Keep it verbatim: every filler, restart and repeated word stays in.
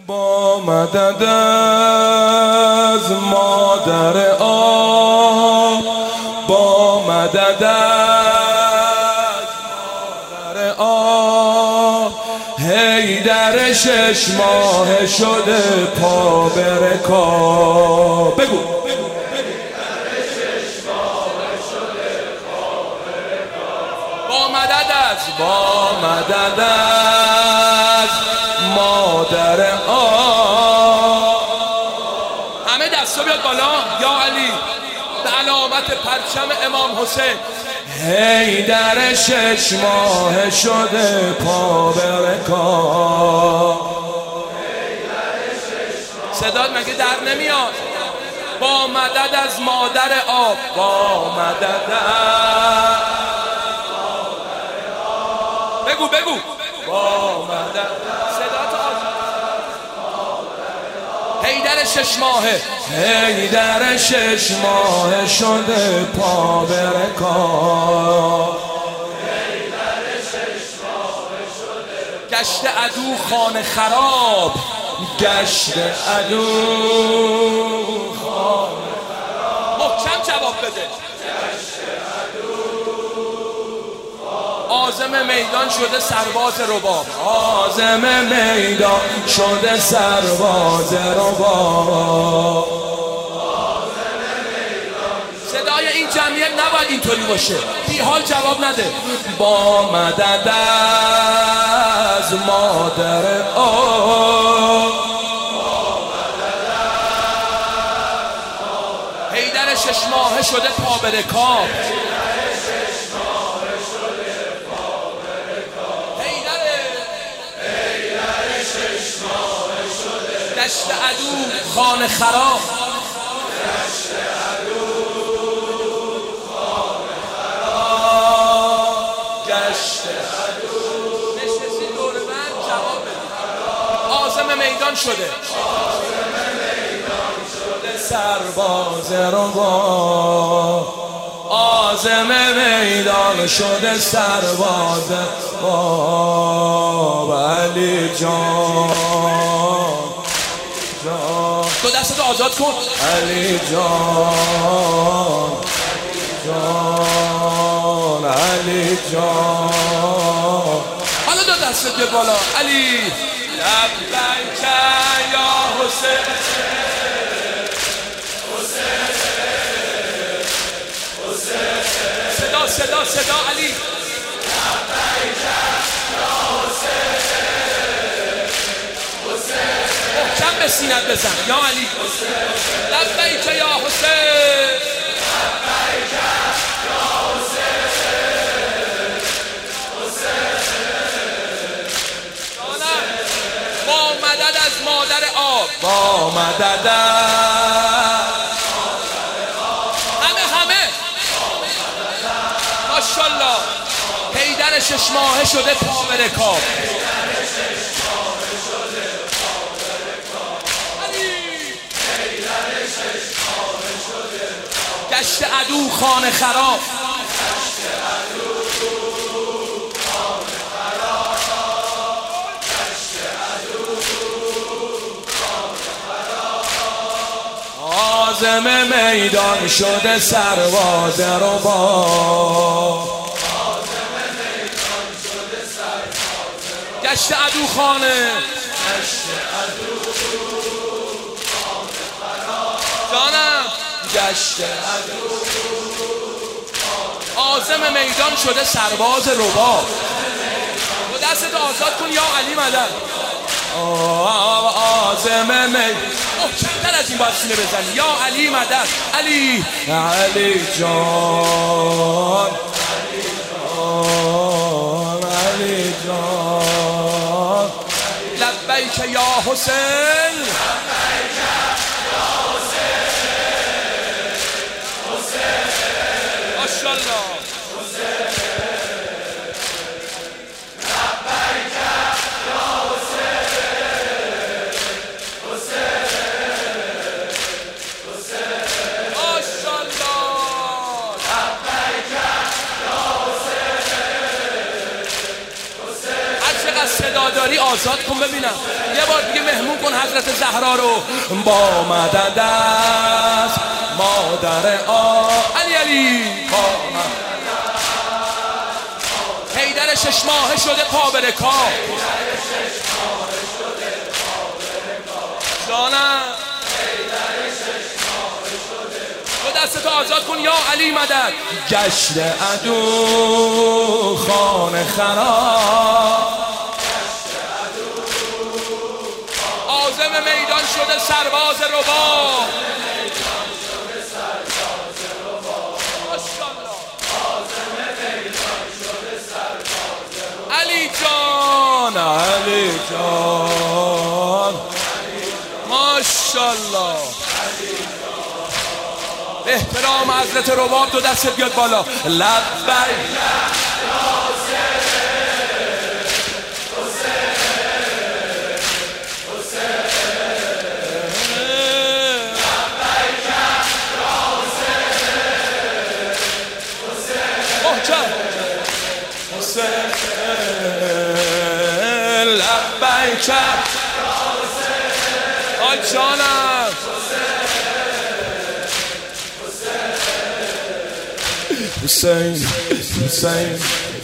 با مدد از مادر آب، با مدد از مادر آب، حیدر شش ماه شده پا به رکاب. بگو با مدد از با مدد از مادر آب. همه دستا بیاد بالا. یا علی به علامت پرچم امام حسین. حیدر شش ماه شده پا به رکاب. صدات مگه در نمیاد؟ با مدد از مادر آب، با مدد از بگو بگو با مدد صدات آزاد. حیدر شش ماهه، حیدر شش ماه شده پا به رکاب. گشت عدو خانه خراب، گشت عدو خانه خراب. محکم جواب بده. عازم میدان شده سرباز رباب، عازم میدان شده سرباز رباب. صدای این جمعیت نباید اینطوری باشه، بی حال جواب نده. با مدد از مادر آب، حیدر شش ماه شده پا به رکاب. گشت عدو خانه خراب، گشت عدو خانه خراب، گشت عدو. نشستی دور من جواب بده. عازم میدان شده، عازم میدان شده سرباز رباب. عازم میدان شده سرباز رباب. علی جان تو دستتو آزاد کن. علی جان، جان علی جان. حالا دو دستت به بالا. علی لبیک یا حسین، حسین حسین. صدا صدا صدا. علی لبیک یا حسین، محکم به سینت بزن. یا علی لبیک یا حسین، لبیک یا حسین، حسین. با مدد از مادر آب، با مدد از همه همه ماشاءالله. حیدر شش ماه شده پا به رکاب. گشت عدو خانه خراب، گشت عدو خانه خراب، گشت عدو خانه خراب. عازم میدان شده سرباز رباب، عازم میدان شده سرباز رباب. گشت عدو خانه، گشت عدو خانه خراب. جانم گشت عدو عازم میدان شده سرباز رباب. و دستت آزاد کن. یا علی مدد. عازم میدان محکم‌تر از این باید سینه بزنی. یا علی مدد. علی علی جان، علی جان، علی جان. لبیک یا حسین، لبیک یا حسین، ماشاءالله. لبیک یا حسین، حسین، حسین، ماشاءالله. لبیک یا حسین، حسین. هر چقدر صدا داری آزاد کن ببینم. یه بار دیگه مهمون کن. حضرت زهرا رو با مدد از مادر آ علی علی با حیدر شش ماهه شده قابل کار جانم تو دستتو آزاد کن یا علی مدد گشت عدو خانه خراب عازم میدان شده سرباز ربا علی جان علی جان ماشاءالله احترام حضرت رباب تو دست بیاد بالا لبیک لبیک آی جانم حسین حسین